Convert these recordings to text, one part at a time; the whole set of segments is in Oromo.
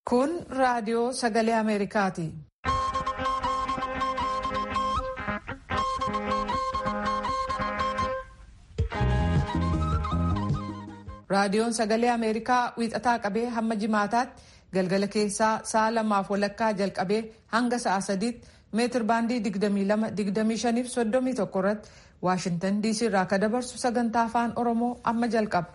Kun raadiyoo sagalee Ameerikaati. Raadiyoon sagalee Ameerikaa wiixataa qabee hamma jimaataatti galgala keessaa sa'a 2:00 jalqabee hanga sa'a 3 meetir baandii 22, 25 fi 31 irratti Waashintan DC irraa ka dabarsu sagantaa afaan Oromoo amma jalqaba.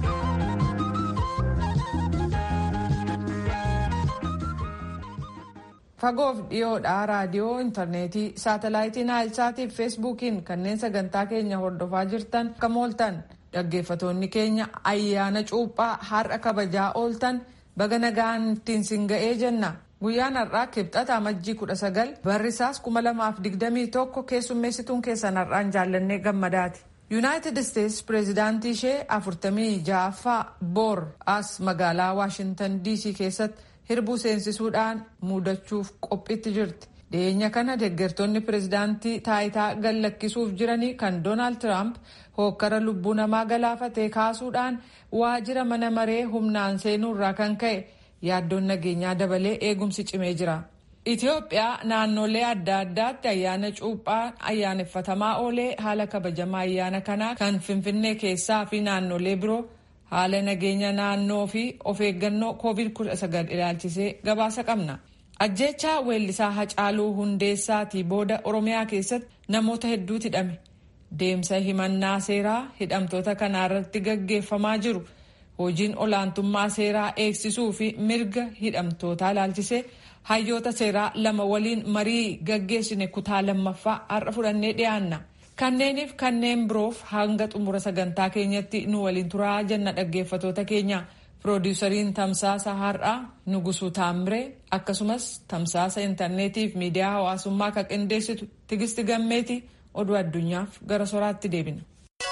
Fagoof dhiyoodhaa raadiyoo, intarneetii, saatalaayitii Naayilsaatii fi feesbuukiin kanneen sagantaa keenya hordofaa jirtan akkam ooltan. Dhaggeeffatoonni keenya ayyaana cuuphaa har'a kabajaa ooltan baga nagaan ittiin sin ga'ee jenna. Guyyaan har'aa kibxata amajjii 19 barrisaas 2021 keessummeessituun keessan har'aan jaallannee gammadaati. Yuunaayitid Isteetsi pireezidaantii ishee 46ffaa boor as magaalaa Waashintan DC keessatti hirbuu seensisuudhaan muudachuuf qophiitti jirti. Dhiyeenya kana deeggartoonni pireezidaantii taayitaa gallakkisuuf jiranii kan Doonaald Tiraamp hookkara lubbuu namaa galaafatee kaasuudhaan waajjira mana maree humnaan seenuurraa kan ka'e yaaddoon nageenyaa dabalee eegumsi cimee jira. Itoophiyaa naannolee adda addaatti ayyaana cuuphaa ayyaaneffatamaa oolee haala kabajamaa ayyaana kanaa kan Finfinnee keessaa fi naannolee biroo haala nageenya naannoo fi of eeggannoo COVID-19 ilaalchisee gabaasa qabna. Ajjeechaa weellisaa Hacaaluu Hundeessaatii booda Oromiyaa keessatti namoota hedduutu hidhame. Deemsa himannaa seeraa hidhamtoota kanaarratti gaggeeffamaa jiru. Hojiin olaantummaa seeraa eegsisuu fi mirga hidhamtootaa ilaalchisee hayyoota seeraa lama waliin marii gaggeessine kutaa lammaffaa har'a fudhannee dhiyaanna. Kanneeniif kanneen biroof hanga xumura sagantaa keenyatti nu waliin turaa jenna dhaggeeffatoota keenya. Piroodyusariin tamsaasa har'aa Nugusuu Taamree akkasumas tamsaasa intarneetiif miidiyaa hawaasummaa kan qindeessitu Tigisti Gammeeti oduu addunyaaf gara soraatti deebina.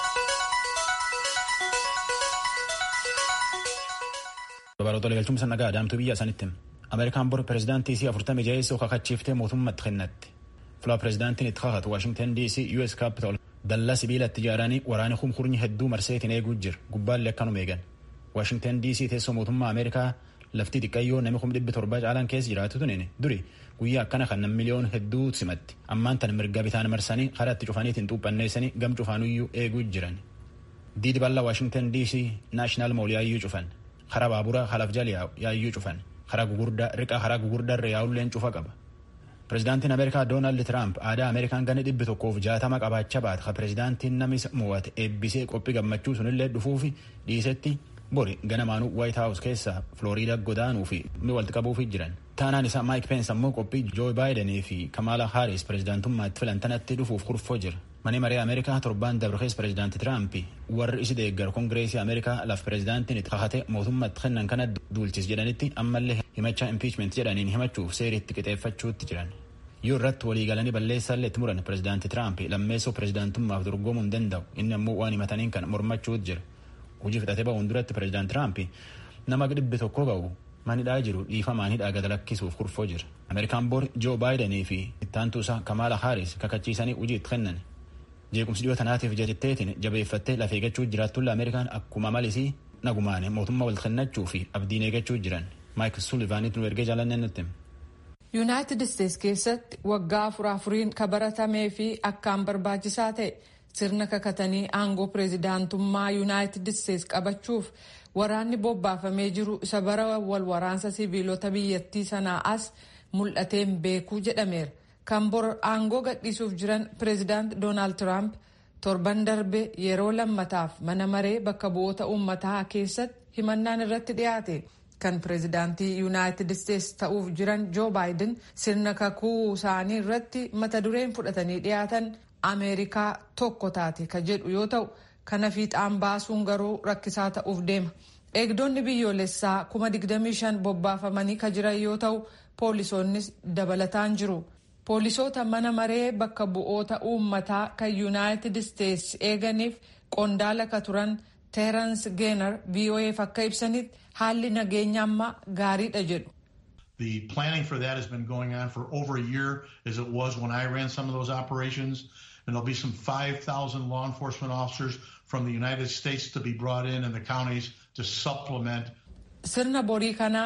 Babaroota galchuun sannagaa adaamtuu biyya sanitti Ameerikaan bor pireezidaantii isii 46 kakachiiftee mootummaatti kennatti. Fulaa pireezidaantiin itti kakatu Waashingtan DC US Capital dallaa sibiilatti ijaaranii waraana kumkurnyi hedduu marseetiin eeguu jira gubbaallee akkanuma eegan. Waashingtan DC teessoo mootummaa Ameerikaa laftii xiqqayyoo namni 700 caalaan keessa jiraatu tunin duri guyyaa akkana kan miliyoon hedduu simatti ammaan tan mirga bitaan marsanii karaa itti cufaniitiin xuuphanneessanii gam cufaanuyyuu eeguu jiran. Diidi bal'aa Waashingtan DC naashinaal mool yaayyuu cufan karaa baaburaa halafjal yaayyuu cufan karaa gugurdaa riqaa karaa gugurdaarra yaa'ulleen cufa qaba. Pireezidaantiin Ameerikaa Doonaald Tiraamp aadaa Ameerikaan gana 160 qabaachaa baate ka pireezidaantiin namis mo'ate eebbisee qophii gammachuu sunillee dhufuufi dhiisetti bori ganamaanuu White House keessa Florida godaanuu fi walitti qabuufi jiran. Taanaan isaa Mike Pence ammoo qophii Joe Biden fi Kamala Harris pireezidaantummaatti filantanatti dhufuuf kurfoo jira. Mani maree Ameerikaa torbaan dabarkees pireezidaantii Tiraamp warri isi deeggaru Kongireesii Ameerikaa laf pireezidaantiin itti kakate mootummaatti kennan kana duulchis jedhanitti ammallee himachaa impiichment jedhaniin himachuuf seeriitti qixeeffachuutti jiran. Yoo irratti waliigalanii balleessaallee itti muran pireezidaantii Tiraamp lammeessoo pireezidaantummaaf dorgomuu hin danda'u inni ammoo waan himataniin kan mormachuutti jira. Hojii fixatee ba'uun duratti pireezidaantii Tiraamp nama 100 ga'u manidhaa jiru dhiifamaan hidhaa gad lakkisuuf kurfoo jira. Ameerikaan bor Joe Biden fi ittaantuu isaa Kamala Harris kakachiisanii hojii itti kennan. Jeequmsi dhiyoo tanaatiif jetteetiin jabeeffattee lafee eeggachuu jiraattulla Ameerikaan akkuma malisii nagumaan mootummaa wal kennachuu fi abdiin eeggachuu jiran. Mike Sullivanit nu ergee jaalannee nutti. Yuunaayitid Isteetsi keessatti waggaa 4 ka baratamee fi akkaan barbaachisaa ta'e sirna kakatanii aangoo pireezidaantummaa Yuunaayitid Isteetsi qabachuuf waraanni bobbaafamee jiru isa bara wal waraansa siviilota biyyattii sanaa as mul'ateen beekuu jedhameera. Kan bor aangoo gadhiisuuf jiran pireezidaant Doonaald Tiraamp torban darbe yeroo lammataaf mana maree bakka bu'oota uummataa keessatti himannaan irratti dhiyaate. Kan pireezidaantii Yuunaayitid Isteetsi ta'uuf jiran Joo Baayiden sirna kakuu isaanii irratti mata dureen fudhatanii dhiyaatan Ameerikaa tokko taate ka jedhu yoo ta'u kana fiixaan baasuun garuu rakkisaa ta'uuf deema. Eegdonni biyyoolessaa 25,000 bobbaafamanii ka jiran yoo ta'u poolisoonnis dabalataan jiru. Poolisoota mana maree bakka bu'oota uummataa kan Yuunaayitid Isteetsi eeganiif qondaala ka turan Terence Gaynor VOA'f akka ibsanitti haalli nageenya amma gaariidha jedhu. The planning for that has been going on for over a year as it was when I ran some of those operations. And there'll be some 5,000 law enforcement officers from the United States to be brought in the counties to supplement. Sirna borii kanaaf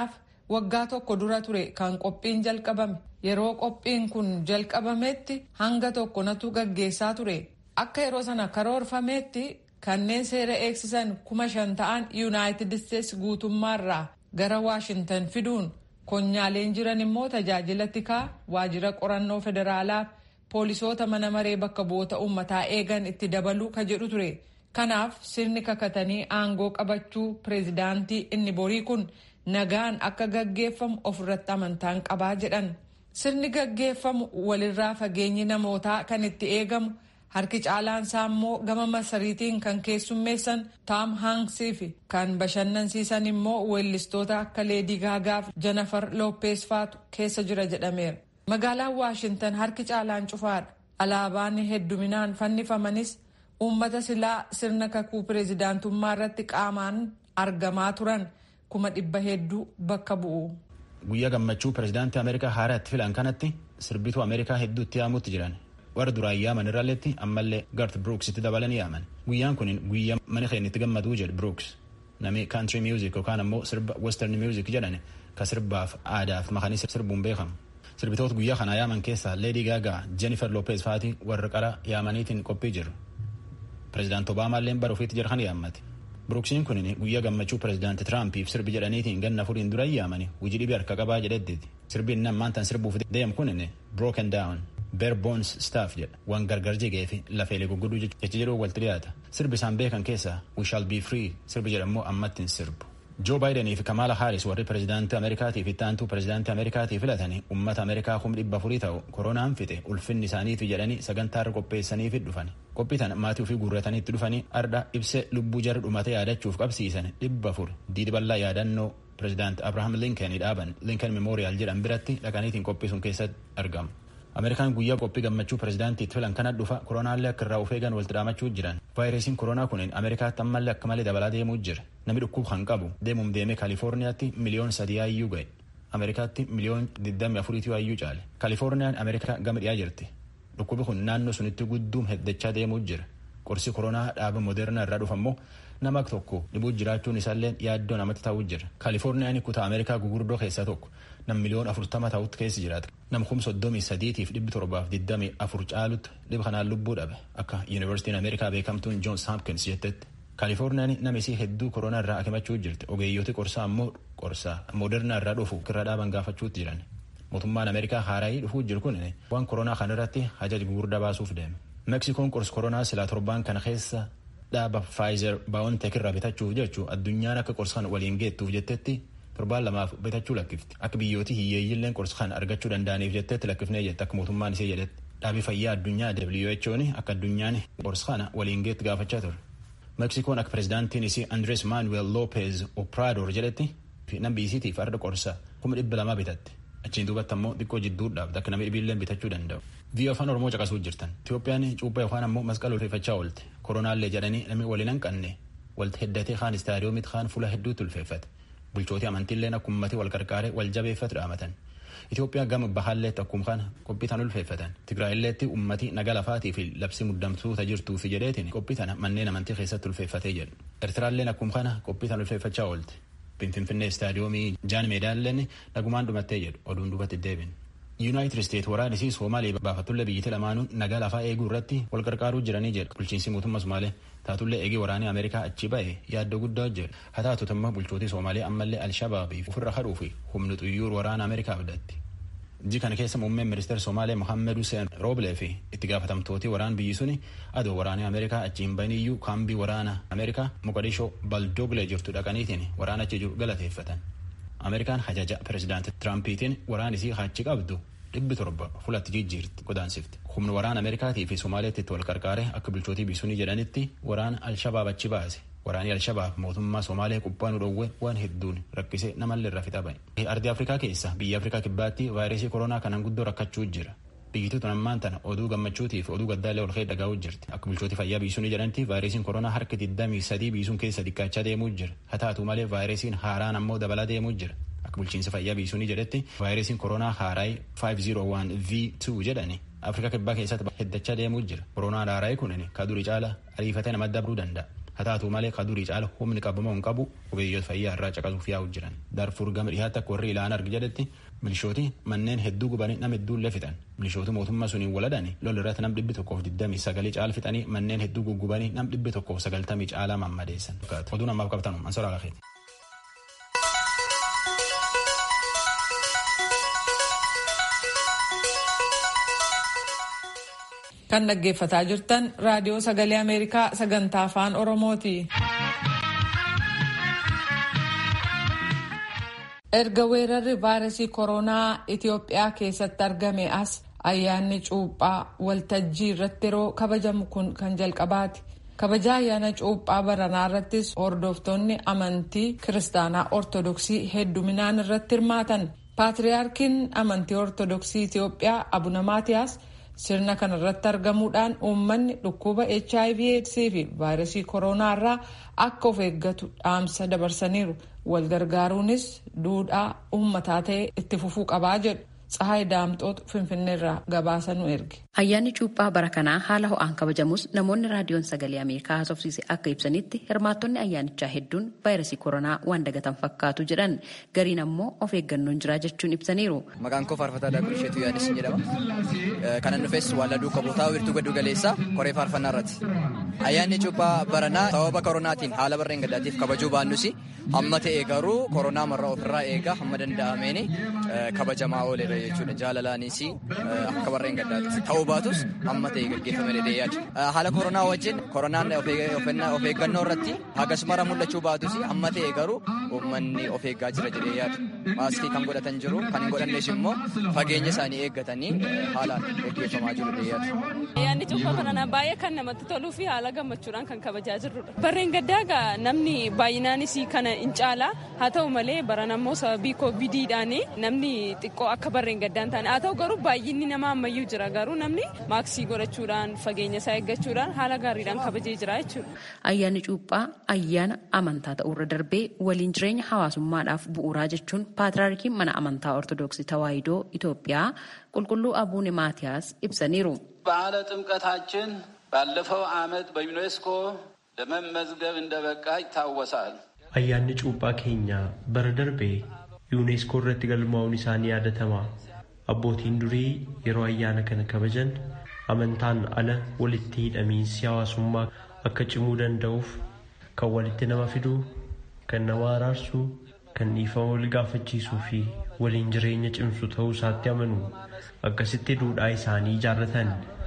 waggaa tokko dura ture kan qophiin jalqabame. Yeroo qophiin kun jalqabametti hanga tokko natu gaggeessaa ture. Akka yeroo sana karoorfametti kanneen seera eegsisan 5,000 ta'an Yuunaayitid Isteetsi guutummaarraa gara Waashintan fiduun konyaaleen jiran immoo tajaajila tikaa, waajjira qorannoo federaalaa, poolisoota mana maree bakka bu'oota uummataa eegan itti dabaluu ka jedhu ture. Kanaaf sirni kakatanii aangoo qabachuu pireezidaantii inni borii kun nagaan akka gaggeeffamu ofirratti amantaan qabaa jedhan. Sirni gaggeeffamu walirraa fageenyi namootaa kan itti eegamu. Harki caalaansaa immoo gama masariitiin kan keessummeessan Tom Hanksii fi kan bashannansiisan immoo weellistoota akka Leedii Gaagaaf Jennifer Lopez faatu keessa jira jedhameera. Magaalaan Waashintan harki caalaan cufaadha. Alaabaan hedduminaan fannifamanis uummata silaa sirna kakuu pireezidaantummaa irratti qaamaan argamaa turan 100,000 bakka bu'u. Guyyaa gammachuu pireezidaantii Ameerikaa haaraa itti filan kanatti sirbituu Ameerikaa hedduutti yaamutti jiran. Warra duraan yaaman irralleetti ammallee Garth Brooks itti dabalanii yaaman. Guyyaan kun guyyaa mana keenya itti gammaduu jedhe Brooks. Namni country music yookaan ammoo sirba western music jedhan ka sirbaaf aadaaf makanii sirbuun beekamu. Sirbitoota guyyaa kana yaaman keessaa Lady Gaga, Jennifer Lopez faati warra qara yaamaniitiin qophii jiru. Pireezidaant Obaamallee bara ofiitti jira kana yaammate. Brooksiin kun guyyaa gammachuu pireezidaanti Tiraampiif sirbi jedhaniitiin ganna furiin dura yaamani hojii dhibii harka qabaa jedhetti. Sirbiin nammaan sirbuuf deemu kun Broken Down. Bare Bones Staff jedha waan gargar jigee fi lafeelee gurgudduu jecha jedhu walitti dhiyaata. Sirbi isaan beekan keessaa We Shall Be Free sirbi jedhamu ammatti sirbu. Joe Biden fi Kamala Harris warri pireezidaantii Ameerikaatii fi itti aantuu pireezidaantii Ameerikaatii filatanii uummata Ameerikaa 400,000 ta'u koronaan fixe ulfinni isaaniitu jedhanii sagantaarra qopheessaniif dhufani. Qophii tana maatii ofii guurratanii itti dhufanii arda ibsee lubbuu jarri dhumate yaadachuuf qabsiisan 400 diidi bal'aa yaadannoo pireezidaantii Abraham Lincoln dhaaban Lincoln Memorial jedhan biratti dhaqaniitiin qophiisuun keessatti argamu. Ameerikaan guyyaa qophii gammachuu pireezidaantii itti filan kana dhufa koronaallee akka irraa of eegan walitti dhaamachuu jiran. Vaayirasiin koronaa kun Ameerikaatti ammallee akka malee dabalaa deemuu jira. Namni dhukkub kan qabu deemuun deemee Kaalifoorniyaatti 3,000,000 hayyuu ga'e. Ameerikaatti 24,000,000 hayyuu caale. Kaalifoorniyaan Ameerikaa gama dhiyaa jirti. Dhukkubi kun naannoo sunitti gudduum heddachaa deemuu jira. Qorsi koronaa dhaaba Moderna irraa dhufa immoo nama tokko dhibuu jiraachuun isaallee yaaddoo namatti ta'uu jira. Kaalifoorniyaan kutaa Ameerikaa gugurdoo keessaa tokko. Nam 1,40,000 ta'utti keessa jiraata. Nam 33,724 caalutti dhiba kanaan lubbuu dhabe akka Yuunivarsiitiin Ameerikaa beekamtuun Johns Hopkins jettetti. Kaalifoorniyaan nama isii hedduu koronaa irraa akimachuu jirti. Ogeeyyooti qorsaa ammoo qorsaa Moderna irraa dhufu irra dhaaban gaafachuutti jiran. Mootummaan Ameerikaa haaraayii dhufuu jiru kun waan koronaa kanarratti hajaja gugurdaa baasuuf deeme. Meksikoon qorsi koronaa silaa torbaan kana keessa dhaaba Pfizer BioNTech irraa bitachuuf jechuu addunyaan akka qorsa kana waliin geettuuf jettetti torbaan lamaaf bitachuu lakkifti. Akka biyyooti hiyyeeyyiilleen qorsa kana argachuu danda'aniif jettetti lakkifnee jette akka mootummaan isee jedhetti. Dhaabii fayyaa addunyaa WHO'n akka addunyaan qorsa kana waliin geetti gaafachaa ture. Meksikoon akka pireezidaantiin isii Andres Manuel Lopez Obrador jedhetti namni isiitiif arda qorsa 200,000 bitatte. Achiin duubatti ammoo xiqqoo jidduudhaaf akka namni dhibiilleen bitachuu danda'u. Biyya afaan Oromoo caqasuu jirtan. Itoophiyaan cuuphaa yookaan ammoo masqala ulfeeffachaa oolte. Koronaallee jedhanii namni waliin hanqanne walti heddatee kaan istaadiyoomit kaan fuula hedduutti ulfeeffate. Bulchootii amantiilleen akkuma uummatni wal qarqaaree wal jabeeffatu dhaamatan. Itoophiyaa gama bahaalleetti akkuma kana qophii tana ulfeeffatan. Tigraayilleetti uummati naga lafaatii fi labsii muddamtoota jirtuu fi jedheetiin qophii tana manneen amantii keessatti ulfeeffatee jedhu. Eertiraalleen akkuma kana qophii tana ulfeeffachaa oolte. Finfinnee istaadiyoomii Jaan Meedaalleen nagumaan dhumattee jedhu oduun duubatti deebin. Yuunaayitid Isteet waraanisi Soomaalee baafatullee biyyatti lamaanuu nagaa lafaa eeguu irratti wal qarqaaruu jiranii jedha. Bulchiinsi mootummaa Somaalee taatullee eegee waraanii Ameerikaa achi ba'e yaaddoo guddaa jedha. Haa taatuutu immoo bulchootii Somaalee ammallee Alshabaabiif ofirra hadhuu fi humna xiyyaara waraana Ameerikaa abdatti. Iji kana keessa muummeen ministeera Somaalee Mohammed Hussein Rooblee fi itti gaafatamtooti waraan biyyi suni adoo waraanii Ameerikaa achiin baniyyuu kaambii waraana Ameerikaa Moqodishoo Baldooglee jirtu dhaqaniitiin waraana achi jiru galateeffatan. Ameerikaan hajaja pireezidaantii Tiraampiitiin waraanisii achi qabdu 700 fulatti jijjiirti godaansifti. Humna waraana Ameerikaatii fi Somaaleetti wal qarqaare akka bulchootii biyyi jedhanitti waraana Alshabaab achi baase. Waraanii Alshabaab mootummaa Somaalee qubbaanu dhoowwe waan hedduun rakkisee namallee irra fixa ba'e. Ardii Afrikaa keessa biyya Afrikaa kibbaatti vaayirasii koronaa kanaan guddoo rakkachuu jira. Biyyittiin ammaan tana oduu gammachuutiif oduu gaddaallee ol dhagaa'uu jirti. Akka bulchootii fayyaa biyyi jedhanitti vaayirasiin koronaa harka 23 biyyi keessa xiqqaachaa deemuu jira. Haa taatu malee vaayirasiin haaraan ammoo dabalaa deemuu jira. Akka bulchiinsa fayyaa biyyi jedhetti vaayirasiin koronaa haaraay 501V2 jedhani Afrikaa kibbaa keessatti heddachaa deemuu jira. Koronaan haaraay kun ka durii caala ariifatee nama dabruu danda'a. haa taatu malee ka durii caala humni qabamoo hin qabu ogeeyyoota fayyaa irraa caqasuuf yaa'u jiran. Daarfuur gama dhiyaatti akka warri ilaan argi jedhetti milishooti manneen hedduu gubanii nama hedduullee fixan. Milishooti mootummaa suniin waladani lol irratti nam 129 caal fixanii manneen hedduu guggubanii nam 190 caalaa mammadeessan. Oduu namaaf qabtanu Mansoor Alaaqeeti. Kan dhaggeeffataa jirtan raadiyoo sagalee Ameerikaa sagantaa afaan Oromooti. Erga weerarri vaayirasii koronaa Itoophiyaa keessatti argame as ayyaanni cuuphaa waltajjii irratti yeroo kabajamu kun kan jalqabaati. Kabaja ayyaana cuuphaa baranaa irrattis hordoftoonni amantii kiristaanaa ortodoksii hedduminaan irratti hirmaatan. Paatriyaarkiin amantii ortodoksii Itoophiyaa Abuna Maatiyaas sirna kana irratti argamuudhaan uummanni dhukkuba HIV/AIDS fi vaayirasii koronaa irraa akka of eeggatu dhaamsa dabarsaniiru. Wal gargaaruunis duudhaa uummataa ta'e itti fufuu qabaa jedhu. Tsahaay Daamxootu Finfinneerraa gabaasa nu erge. Ayyaanni cuuphaa bara kanaa haala ho'aan kabajamus namoonni raadiyoon sagalee Ameerikaa haasofsiise akka ibsanitti hirmaattonni ayyaanichaa hedduun vaayirasii koronaa waan dagatan fakkaatu jedhan gariin ammoo of eeggannoon jira jechuun ibsaniiru. Maqaan koo Faarfataa Daakuu Isheetuu Yaadis jedhama. Kanan dhufes Waalladuu Kabootaa Wiirtuu Gaddu Galeessaa Koree Faarfannaa irratti. Ayyaanni cuuphaa baranaa sababa koronaatiin haala barreen gaddaatiif kabajuu baannus amma ta'e garuu koronaa marraa ofirraa eegaa hamma danda'ameeni kabajamaa ooledha jechuudha. Jaalalaanis akka barreen gaddaatti ta'uu baatus amma ta'e gaggeeffame jedhee yaada. Haala koronaa wajjin koronaan of eeggannoo irratti hagas mara mul'achuu baatus amma ta'e garuu uummanni of eeggaa jira jedhee yaada. Maaskii kan godhatan jiru kan hin godhannes immoo fageenya isaanii eeggatanii haalaan gaggeeffamaa jiru jedhee yaada. Ayyaanni cuuphaa baranaa baay'ee kan namatti toluu fi haala gammachuudhaan kan kabajaa jirrudha. Barreen gaddaa namni baay'inaanis kana hin caala haa ta'u malee baran ammoo sababii COVID'dhaan namni xiqqoo akka barreen gaddaan taane haa ta'u garuu baay'inni nama ammayyuu jira garuu namni maaksii godhachuudhaan fageenya isaa eeggachuudhaan haala gaariidhaan kabajee jira jechuudha. Ayyaanni cuuphaa ayyaana amantaa ta'urra darbee waliin jireenya hawaasummaadhaaf bu'uuraa jechuun paatriyaarkiin mana amantaa ortodoksii tawaahidoo Itoophiyaa qulqulluu Abuune Maatiyaas ibsaniiru. በዓለ ጥምቀታችን ባለፈው ዓመት በዩኔስኮ ለመመዝገብ እንደበቃ ይታወሳል። Ayyaanni cuuphaa keenya bara darbee yuuneeskoo irratti galmaa'uun isaanii yaadatama. Abbootiin durii yeroo ayyaana kana kabajan amantaan ala walitti hidhamiinsi hawaasummaa akka cimuu danda'uuf kan walitti nama fiduu, kan nama araarsuu, kan dhiifama wal gaafachiisuu fi waliin jireenya cimsu ta'uu isaatti amanu. Akkasitti duudhaa isaanii ijaarratan.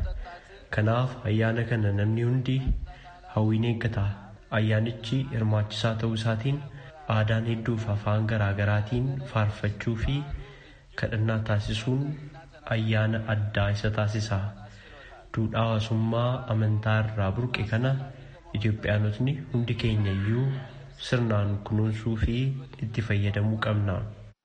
Kanaaf ayyaana kana namni hundi hawwiin eeggata. Ayyaanichi hirmaachisaa ta'uu isaatiin aadaan hedduu fi afaan garaagaraatiin faarfachuu fi kadhannaa taasisuun ayyaana addaa isa taasisa. Duudhaa hawaasummaa amantaa irraa burqe kana Itoophiyaanotni hundi keenya iyyuu sirnaan kunuunsuu fi itti fayyadamuu qabna.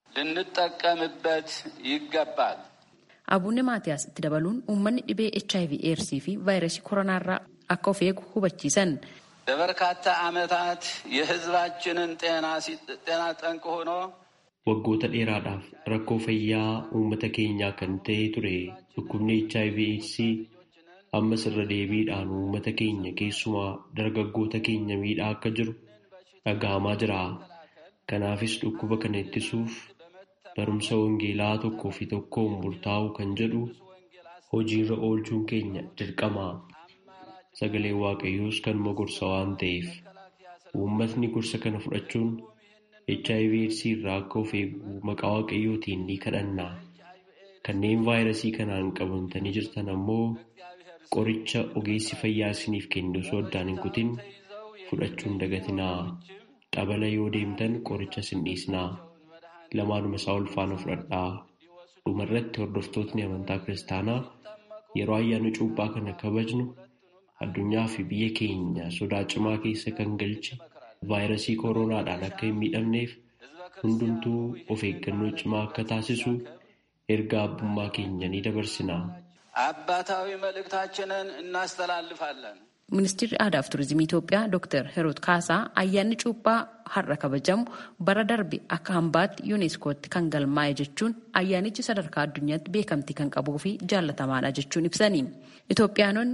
ልንጠቀምበት ይገባል። Abuune Maatiyaas itti dabaluun uummanni dhibee HIV/AIDS fi vaayirasii koronaa irraa akka of eegu hubachiisan. ለበርካታ ዓመታት የሕዝባችንን ጤና ጠንቅ ሆኖ waggoota dheeraadhaaf rakkoo fayyaa uummata keenyaa kan ta'e ture dhukkubni HIV/AIDS ammas irra deebiidhaan uummata keenya keessumaa dargaggoota keenya miidhaa akka jiru dhaga'amaa jira. Kanaafis dhukkuba kana ittisuuf barumsa wangeelaa tokkoo fi tokkoon murtaa'u kan jedhu hojiirra oolchuun keenya dirqama. Sagalee Waaqayyoos kanuma gorsa waan ta'eef uummatni gorsa kana fudhachuun HIV/AIDS irraa akka of eegu maqaa Waaqayyootiin ni kadhanna. Kanneen vaayirasii kanaan qabamtanii jirtan ammoo qoricha ogeessi fayyaa isiniif kennu osoo addaan hin kutin fudhachuun dagatinaa. Dhabala yoo deemtan qoricha sin dhiisnaa. Lamaanuma isaa ol faana fudhadhaa. Dhumarratti hordoftootni amantaa kiristaanaa yeroo ayyaana cuuphaa kana kabajnu addunyaa fi biyya keenya sodaa cimaa keessa kan galche vaayirasii koronaadhaan akka hin miidhamneef hundumtuu of eeggannoo cimaa akka taasisu ergaa abbummaa keenya ni dabarsina. አባታዊ መልእክታችንን እናስተላልፋለን። Ministeerri Aadaa fi Turizimii Itoophiyaa Dr. Hiruut Kaasaa ayyaanni cuuphaa har'a kabajamu bara darbe akka hambaatti yuuneeskootti kan galmaa'e jechuun ayyaanichi sadarkaa addunyaatti beekamtii kan qabuu fi jaallatamaadha jechuun ibsanii. Itoophiyaanonni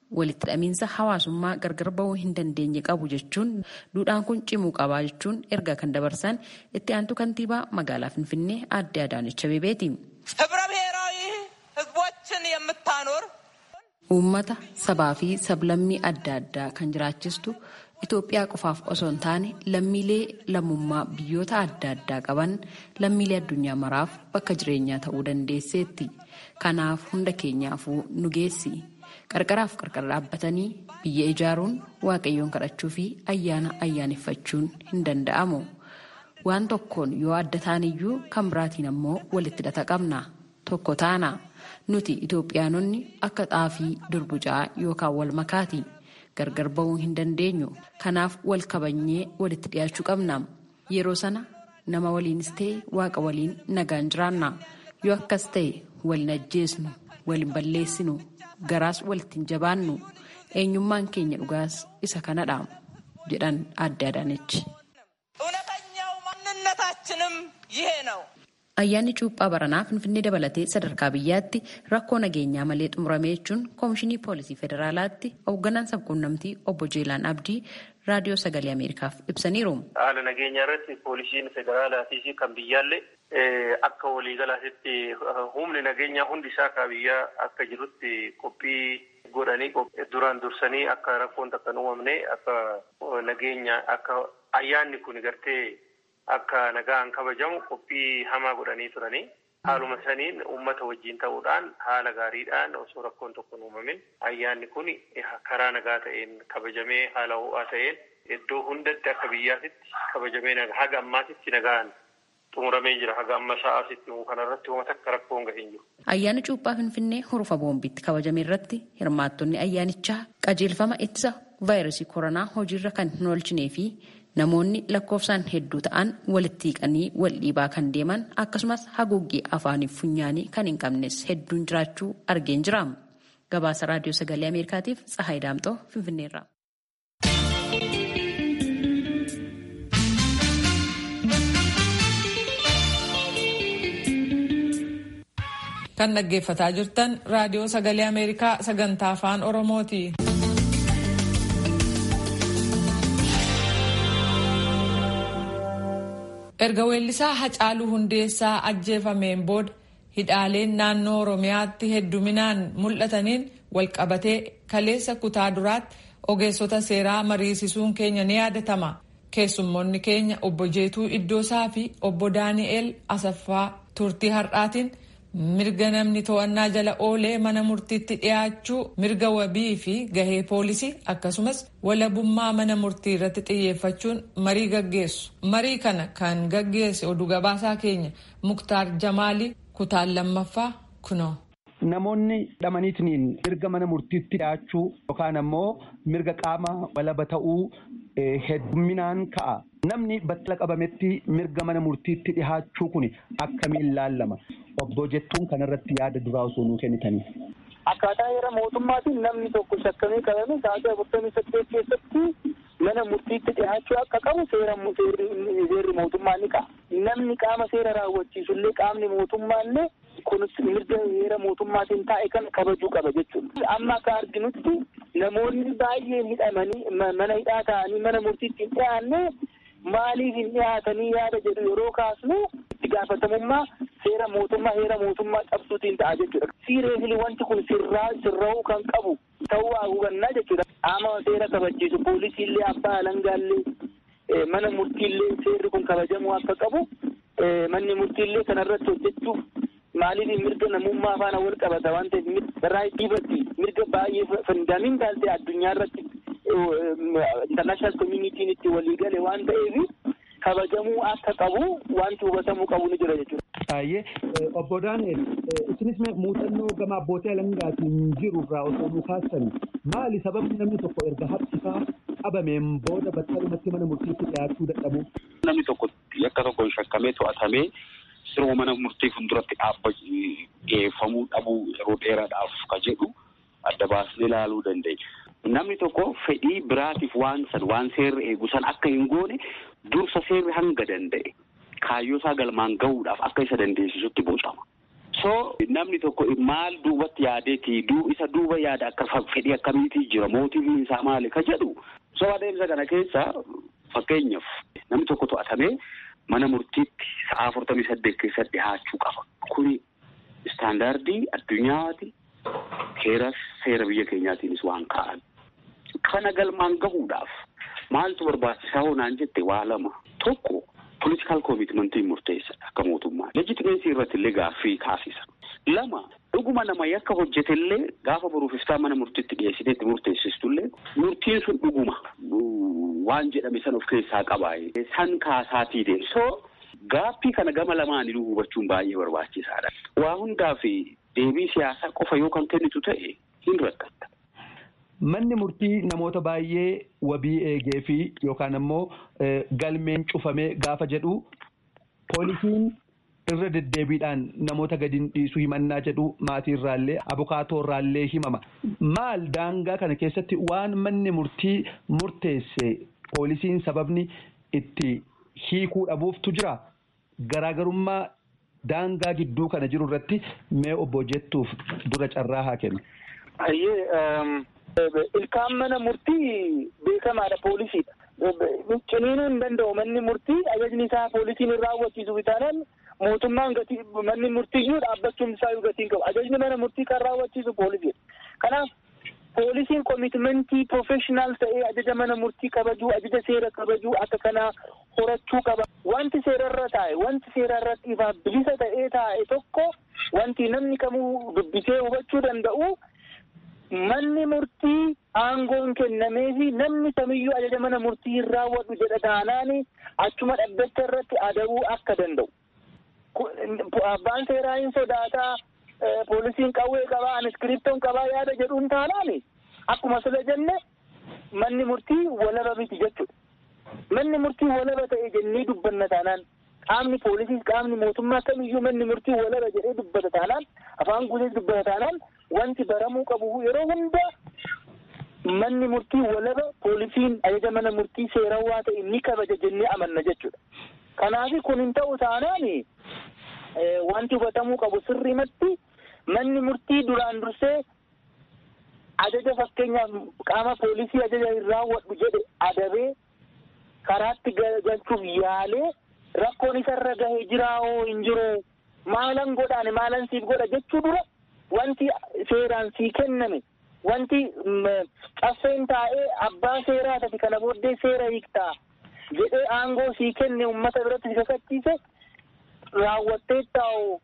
walitti hidhamiinsa hawaasummaa gargar bahuu hin dandeenye qabu jechuun duudhaan kun cimuu qabaa jechuun erga kan dabarsan itti aantu kantiibaa magaalaa Finfinnee Aadde Adaanech Abeebeeti. ህብረ ብሔራዊ ህዝቦችን የምታኖር uummata sabaa fi sablammii adda addaa kan jiraachistu Itoophiyaa qofaaf osoo hin taane lammiilee lammummaa biyyoota adda addaa qaban lammiilee addunyaa maraaf bakka jireenyaa ta'uu dandeesseetti. Kanaaf hunda keenyaafuu nu geessi. Qarqaraaf qarqara dhaabbatanii biyya ijaaruun waaqayyoon kadhachuu fi ayyaana ayyaaneffachuun hin danda'amu. Waan tokkoon yoo adda taaniyyuu kan biraatiin ammoo walitti hidhata qabna. Tokko taana. Nuti Itoophiyaanonni akka xaafii durbucaa yookaan wal makaati. Gargar bahuu hin dandeenyu. Kanaaf wal kabanyee walitti dhiyaachuu qabna. Yeroo sana nama waliinis ta'e waaqa waliin nagaan jiraanna. Yoo akkas ta'e waliin ajjeesnu, waliin balleessinu, garaas walitti hin jabaannu. Eenyummaan keenya dhugaas isa kanadha jedhan Aadde Adaanech. Ayyaanni cuuphaa baranaa Finfinnee dabalatee sadarkaa biyyaatti rakkoo nageenyaa malee xumuramee jechuun Koomishinii Poolisii Federaalaatti hoogganaan sabquunnamtii obbo Jeelaan Abdii raadiyoo sagalee Ameerikaaf ibsaniiru. Haala nageenyaa irratti poolisiin federaalaatii fi kan biyyaallee akka waliigalaatti humni nageenyaa hundi isaa akka biyyaa akka jirutti qophii godhanii duraan dursanii akka rakkoon takka hin uumamne akka nageenya akka ayyaanni kun gartee akka nagaan kabajamu qophii hamaa godhanii turanii haaluma saniin uummata wajjin ta'uudhaan haala gaariidhaan osoo rakkoon tokko hin uumamin ayyaanni kun karaa nagaa ta'een kabajamee haala ho'aa ta'een iddoo hundatti akka biyyaatitti kabajamee haga ammaatitti nagaan xumuramee jira. Haga amma sa'aasitti kanarratti uummata akka rakkoon gahee hin jiru. Ayyaana cuuphaa Finfinnee hurufa boombiitti kabajame irratti hirmaattonni ayyaanichaa qajeelfama ittisa vaayirasii koronaa hojiirra kan hin oolchinee fi namoonni lakkoofsaan hedduu ta'an walitti hiiqanii wal dhiibaa kan deeman akkasumas haguuggii afaaniif funyaanii kan hin qabnes hedduun jiraachuu argeen jira. Gabaasa raadiyoo sagalee Ameerikaatiif Tsahaay Daamxoo Finfinneerra. Kan dhaggeeffataa jirtan raadiyoo sagalee Ameerikaa sagantaa afaan Oromooti. Erga weellisaa Hacaaluu Hundeessaa ajjeefameen booda hidhaaleen naannoo Oromiyaatti hedduminaan mul'ataniin walqabatee kaleessa kutaa duraatti ogeessota seeraa mariisisuun keenya ni yaadatama. Keessummoonni keenya obbo Jeetuu Iddoosaa fi obbo Daani'eel Asaffaa turtii har'aatiin mirga namni to'annaa jala oolee mana murtiitti dhiyaachuu, mirga wabii fi gahee poolisii akkasumas walabummaa mana murtii irratti xiyyeeffachuun marii gaggeessu. Marii kana kan gaggeesse oduu gabaasaa keenya Muktaar Jamaalii kutaan lammaffaa kunoo. Namoonni hidhamaniitiin mirga mana murtiitti dhiyaachuu yookaan ammoo mirga qaama walaba ta'uu hedduminaan ka'a. Namni battala qabametti mirga mana murtiitti dhiyaachuu kun akkamiin laallama? Obbo Jettuun kanarratti yaada duraa osoo nuu kennitanii. Akkaataa heera mootummaatiin namni tokko shakkamee qabame sa'aatii 48 keessatti mana murtiitti dhiyaachuu akka qabu seerri mootummaa ni ka'a. Namni qaama seera raawwachiisullee qaamni mootummaallee kunis mirga heera mootummaatiin taa'e kan kabajuu qaba jechuudha. Amma akka arginutti namoonni baay'een hidhamanii mana hidhaa ta'anii mana murtiitti hin dhiyaanne maaliif hin dhiyaatanii yaada jedhu yeroo kaasnu itti gaafatamummaa heera mootummaa cabsuutiin ta'a jechuudha. Siiriyeesli wanti kun sirraa'uu kan qabu ta'uu hubannaa jechuudha. Qaama seera kabachiisu poolisiillee abbaa alangaallee mana murtiillee seerri kun kabajamuu akka qabu manni murtiillee kanarratti hojjechuuf maaliif mirga namummaa faana wal qabata waan ta'eef raayitiivatti mirga baay'ee fandamentaal ta'e addunyaa irratti international communitiin itti walii gale waan ta'eef kabajamuu akka qabu wanti hubatamuu qabu ni jira jechuudha. Baay'ee obbo Daani'eel isinis muuxannoo gama abbootii alangaatiin jiru irraa osoo nu kaasan maali sababni namni tokko erga haphisaa qabameen booda battalumatti mana murtiitti dhiyaachuu dadhabu? Namni tokko yakka tokkoon shakkamee to'atamee siruma mana murtii fuulduratti dhiyeeffamuu dhabuu yeroo dheeraadhaaf ka jedhu adda baasnee ilaaluu dandeenya. Namni tokko fedhii biraatiif waan seerri eegu san akka hin goone dursa seerri hanga danda'e kaayyoo isaa galmaan gahuudhaaf akka isa dandeessisutti bocama. So namni tokko maal duubatti yaadeeti isa duuba yaada akka fedhii akkamiitii jira mootiifiin isaa maali ka jedhu. So adeemsa kana keessa fakkeenyaaf namni tokko to'atamee mana murtiitti sa'a 48 keessatti dhiyaachuu qaba. Kuni istaandaardii addunyaati seera biyya keenyaatiinis waan ka'an. Kana galmaan gahuudhaaf maaltu barbaachisaa hoonaan jette waa lama. Tokko political commitmentiin murteessadha akka mootummaa. Legitimacy irratti illee gaaffii kaasisa. Lama dhuguma nama yakka hojjetellee gaafa boruufistaa mana murtiitti dhiyeessiteetti murteessistullee murtiin sun dhuguma waan jedhame san of keessaa qabaa. San kaasaatii deemsoo gaaffii kana gama lamaanii hubachuun baay'ee barbaachisaadha. Waa hundaaf deebii siyaasaa qofa yoo kan kennitu ta'e hin rakkatta. Manni murtii namoota baay'ee wabii eegee fi yookaan ammoo galmeen cufamee gaafa jedhu poolisiin irra deddeebiidhaan namoota gadi dhiisuu himannaa jedhu maatii irraallee abukaatoo irraallee himama. Maal daangaa kana keessatti waan manni murtii murteesse poolisiin sababni itti hiikuu dhabuuftu jira? Garaagarummaa daangaa gidduu kana jiru irratti mee obbo jettuuf dura carraa haa kennu. Ilkaan mana murtii beekamaadha poolisiidha. Ciniinuu hin danda'u manni murtii ajajni isaa poolisiin hin raawwachiisu bitaanan mootummaan manni murtiyyuu dhaabbachuun isaa gatii hin qabu. Ajajni mana murtii kan raawwachiisu poolisiidha. Kanaaf poolisiin komitmentii professional ta'ee ajaja mana murtii kabajuu, ajaja seera kabajuu akka kanaa horachuu qaba. Wanti seerarra taa'e, wanti seerarratti ifaaf bilisa ta'ee taa'e tokko wanti namni kamuu dubbisee hubachuu danda'u. Manni murtii aangoon kennamee fi namni kamiyyuu ajaja mana murtii hin raawwatu jedha taanaan achuma dhaabbata irratti adabuu akka danda'u. Abbaan seeraa hin sodaataa, poolisiin qawwee qabaa, iskiriptoon qabaa yaada jedhuun taanaan akkuma sila jenne manni murtii walaba miti jechuudha. Manni murtii walaba ta'e jennee dubbanna taanaan qaamni poolisiis qaamni mootummaa kamiyyuu manni murtii walaba jedhee dubbata taanaan afaan guutees dubbata taanaan wanti baramuu qabu yeroo hunda manni murtii walaba poolisiin ajaja mana murtii seerawaa ta'e ni kabaja jennee amanna jechuudha. Kanaaf kun hin ta'u taanaan wanti hubatamuu qabu sirriimatti manni murtii duraan dursee ajaja fakkeenyaaf qaama poolisii ajaja hin raawwadhu jedhe adabee karaatti galchuuf yaalee rakkoon isarra gahee jiraahoo hin jiru maalan godhaane maalan siif godha jechuu dura wanti seeraan sii kenname wanti caffeen taa'ee abbaa seeraa tafi kana booddee seera hiiktaa jedhee aangoo sii kenne uummata biratti si kakachiise raawwattee taa'u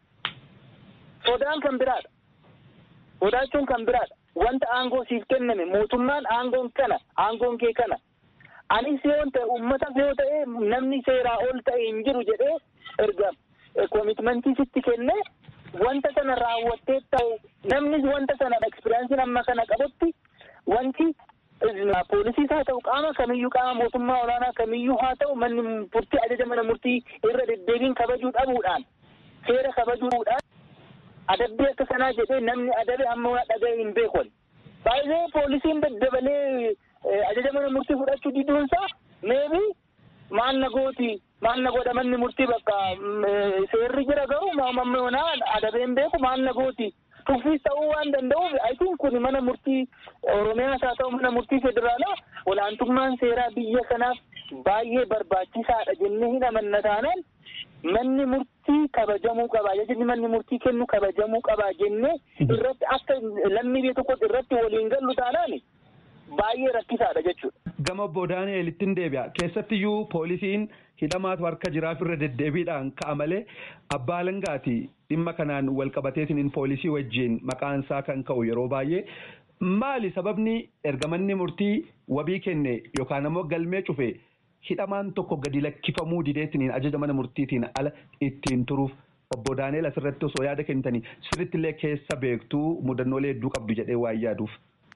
sodaan kan biraadha. Sodaachuun kan biraadha. Wanta aangoo siif kenname mootummaan aangoon kee kana. Anis yoo ta'e uummatas yoo ta'e namni seeraa ol ta'e hin jiru jedhee erga komitmentii sitti kennee wanta sana raawwattee ta'u namni wanta sana ekspiriyaansiin amma kana qabutti wanti poolisiis haa ta'u qaama kamiyyuu qaama mootummaa olaanaa kamiyyuu haa ta'u manni murtii ajaja mana murtii irra deddeebiin kabajuu dhabuudhaan seera kabajuudhaan adabbii akka sanaa jedhee namni adabe amma waan dhaga'e hin beekon. Baay'ee poolisiin daddabalee ajaja mana murtii fudhachuu diduunsaa meebi maal na godha manni murtii bakka seerri jira garuu mammoonaa adabeen beeku maal na gooti tuffiis ta'uu waan danda'uuf ayitiin kun mana murtii Oromiyaas haa ta'u mana murtii federaalaa olaantummaan seeraa biyya kanaaf baay'ee barbaachisaadha jennee hin amanna taanaan manni murtii kabajamuu qaba ajajni manni murtii kennu kabajamuu qaba jennee irratti akka lammii biyya tokkotti irratti waliin gallu taanaan baay'ee rakkisaadha jechuudha. Gama obbo Daani'eelittiin deebi'a. Keessattiyyuu poolisiin hidhamaatu harka jiraaf irra deddeebiidhaan ka'a malee abbaa alangaati dhimma kanaan wal qabateetiin poolisii wajjin maqaan isaa kan ka'u yeroo baay'ee maali sababni erga manni murtii wabii kenne yookaan ammoo galmee cufe hidhamaan tokko gadi lakkifamuu dideetiin ajaja mana murtiitiin ala ittiin turuuf obbo Daani'eel asirratti osoo yaada kennitanii sirrittillee keessa beektuu mudannoolee hedduu qabdu jedhee waan yaaduuf.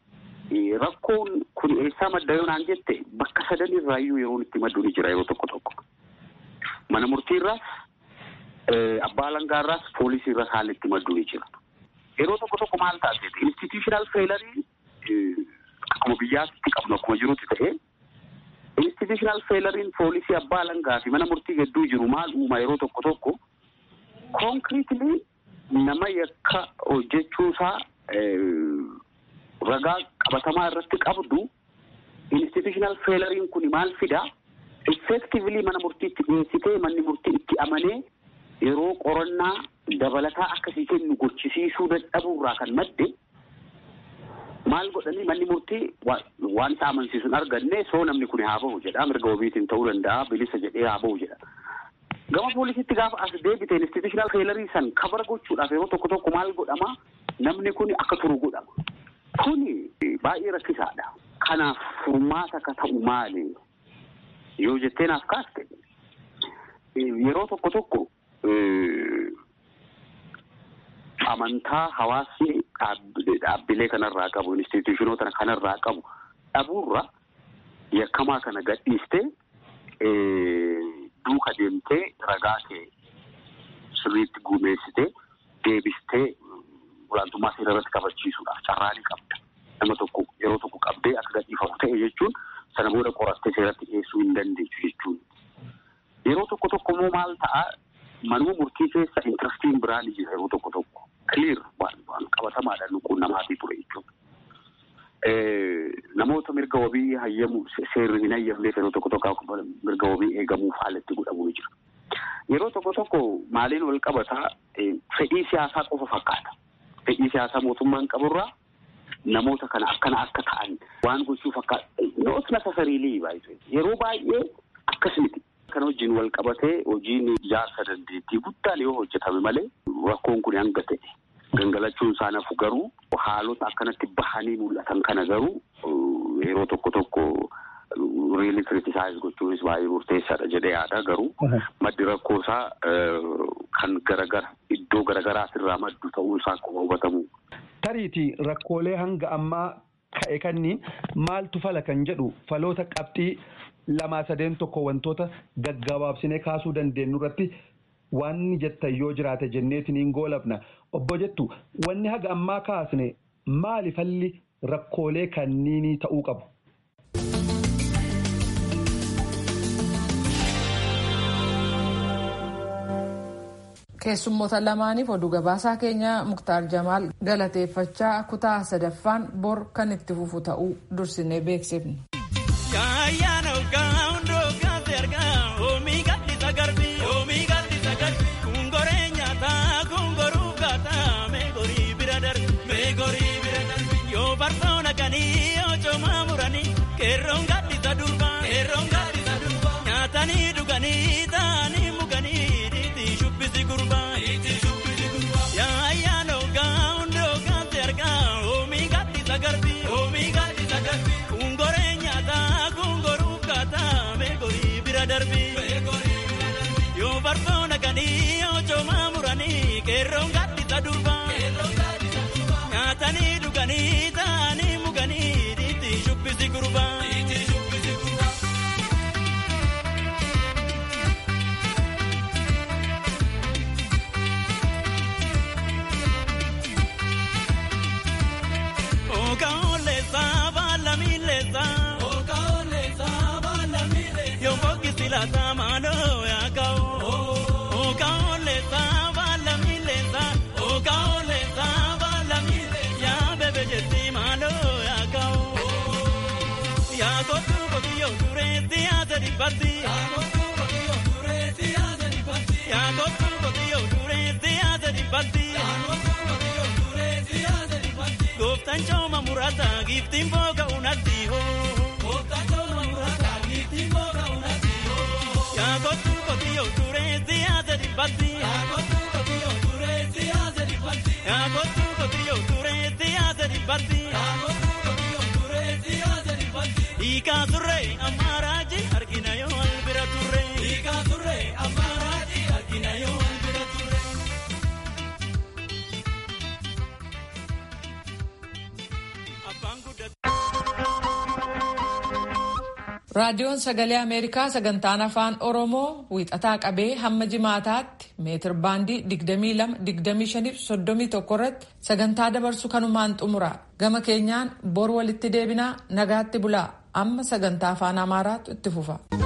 Rakkoon kun eessaa madda yoo naan jette bakka sadan irraayyuu yeroon itti maddu ni jira yeroo tokko. Mana murtiirraas, abbaa alangaarraas, poolisiirraas haalli itti maddu ni jira. Yeroo tokko maal taasise institutional failure akkuma biyyaatti qabnu akkuma jirutti ta'ee institutional failure poolisii abbaa alangaa fi mana murtii gidduu jiru maal uuma yeroo tokko concretely nama yakka hojjechuusaa ragaa qabatamaa irratti qabdu institutional failuriin kun maal fida? Effectively mana murtiitti dhiyeessitee manni murtii itti amanee yeroo qorannaa dabalataa akkasii kennu gochisiisuu dadhabuurraa kan madde maal godhanii manni murtii waan isa amansiisuun arganne soo namni kun haa bahu jedha. Mirga wabiitiin ta'uu danda'a, bilisa jedhee haa bahu jedha. Gama poolisiitti gaafa as deebite institutional failurii san kabara gochuudhaaf yeroo tokko tokko maal godhama? Namni kun akka turu godhama. Kuni baay'ee rakkisaadha. Kanaaf furmaata akka ta'u maali? Yoo jettee naaf kaaste yeroo tokko tokko amantaa hawaasni dhaabbilee kanarraa qabu, instituushinoota kanarraa qabu dhabuurra yakkamaa kana gadhiistee duuka deemtee ragaa kee sirriitti gumeessitee deebistee olaantummaa seera irratti kabachiisuudhaaf carraalii qabda. Nama tokko yeroo tokko qabdee akka gadhiifamu ta'e jechuun sana booda qorattee seeratti dhiyeessuu hin dandeessu jechuun. Yeroo tokko tokko immoo maal ta'a manuma murtii keessa intrastiin biraa ni jira yeroo tokko tokko. Clear waan qabatamaadhaan nuquun namaatii ture jechuudha. Namoota mirga wabii hayyamu seerri hin hayyamneef yeroo tokko tokko mirga wabii eegamuuf haalatti godhamu ni jira. Yeroo tokko tokko maaliin wal qabataa fedhii siyaasaa qofa fakkaata. Fedhii siyaasaa mootummaan qaburraa namoota kana akkana akka ta'an waan gochuu fakkaata. Not necessarily baay'ee yeroo baay'ee akkas miti. Kan wajjin wal qabatee hojiin ijaarsa dandeettii guddaan yoo hojjetame malee rakkoon kun hanga ta'e. Gangalachuun isaanaaf garuu haalota akkanatti bahanii mul'atan kana garuu yeroo tokko tokko really criticize gochuunis baay'ee murteessaadha jedhee yaada. Garuu maddi rakkoosaa kan garagara iddoo garagaraas irraa maddu ta'uu isaa akkuma hubatamu. Tariitii rakkoolee hanga ammaa ka'e kanniin maaltu fala kan jedhu faloota qabxii 2-3 tokko wantoota gaggabaabsinee kaasuu dandeenyu irratti waan jettan yoo jiraate jenneetiin hin goolabna. Obbo jettu wanni haga ammaa kaasne maali falli rakkoolee kanniinii ta'uu qabu? Keessummoota lamaaniif oduu gabaasaa keenya Muktaar Jamaal galateeffachaa kutaa 3ffaan bor kan itti fufu ta'uu dursinee beeksifne. Goftan choma murata giftin boga unati ho. Goftan choma murata giftin boga unati ho. Ya gotu kotiyo turezi azeri bati. Ya gotu kotiyo turezi azeri bati. Ya gotu kotiyo turezi azeri bati. Ya gotu kotiyo turezi azeri bati. Ika surre amaraji argina yo albira turre. Ika surre amaraji argina yo albira turre. Raadiyoon Sagalee Ameerikaa sagantaan afaan Oromoo wiixataa qabee hamma jimaataatti meetir baandii 22-25-31 irratti sagantaa dabarsu kanumaan xumura. Gama keenyaan bor walitti deebinaa nagaatti bulaa. Amma sagantaa afaan Amaaraatu itti fufa.